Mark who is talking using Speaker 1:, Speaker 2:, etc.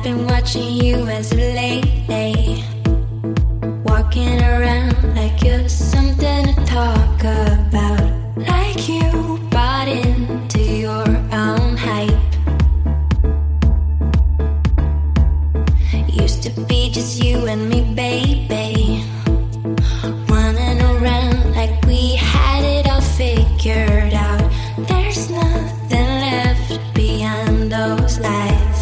Speaker 1: been watching you as of late, walking around like you're something to talk about, like you bought into your own hype. Used to be just you and me, baby, running around like we had it all figured out. There's nothing left beyond those lights.